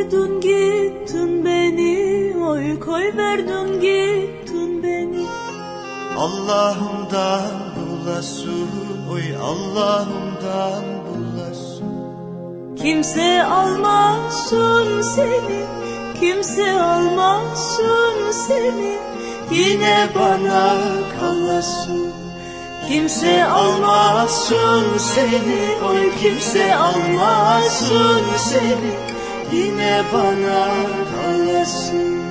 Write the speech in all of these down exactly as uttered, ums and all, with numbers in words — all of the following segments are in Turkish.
verdin gittin beni, oy koy verdin gittin beni. Allah'ımdan bulasın, oy Allah'ımdan bulasın. Kimse almasın seni, kimse almasın seni, yine bana kalasın. Kimse almasın seni, oy kimse almasın seni, yine bana kalasın.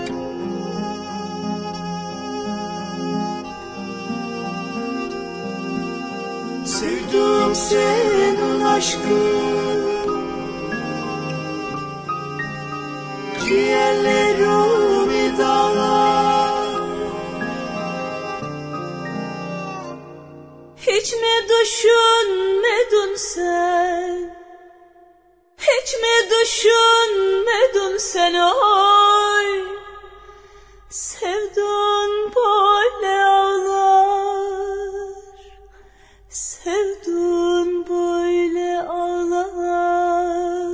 Sevdim senin aşkın, ciğerlerimi dağlar. Hiç mi düşünmedin sen, hiç mi düşünmedin sen oy, sevdin böyle ağlar, sevdin böyle ağlar.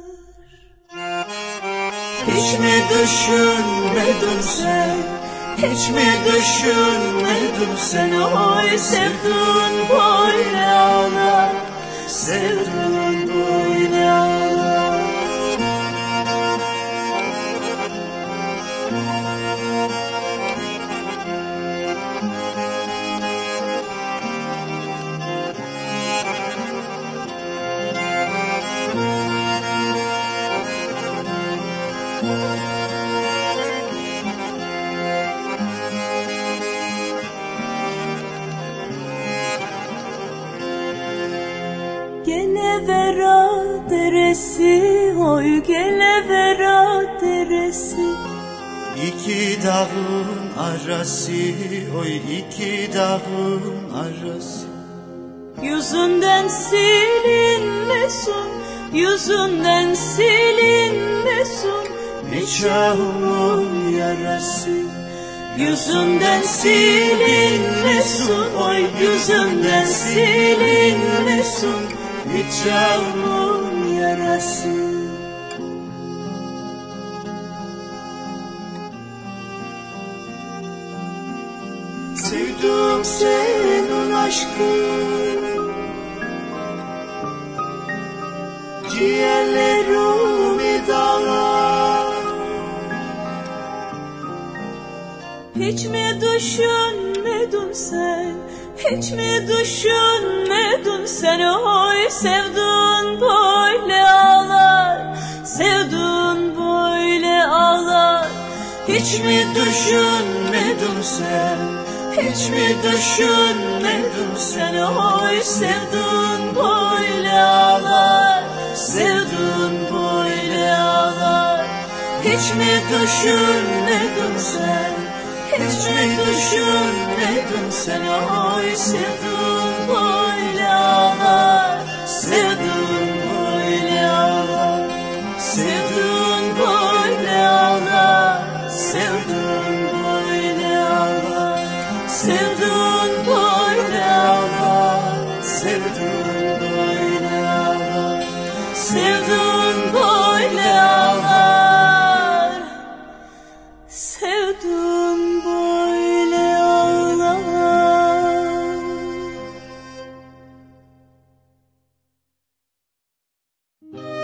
Hiç mi düşünmedin sen, hiç mi düşünmedin sen oy, sevdin böyle ağlar, sevdin böyle ağlar. Gelevera deresi, oy gelevera deresi. İki dağın arası, oy iki dağın arası. Yüzünden silinmesin, yüzünden silinmesin nikahımın yarası. Yüzünden silinmesin, oy yüzünden silinmesin nikahımın yarası. Sevdim senin aşkın, ciğerlerimi dağlar. Hiç mi düşünmedin sen, hiç mi düşünmedin sen oy, sevdin böyle ağlar, sevdin böyle ağlar. Hiç mi düşünmedin sen, hiç mi düşünmedin sen oy, sevdin böyle ağlar, sevdin böyle ağlar. Hiç mi düşünmedin sen, hiç mi düşünmedin sen oy, sevdin böyle ağlar.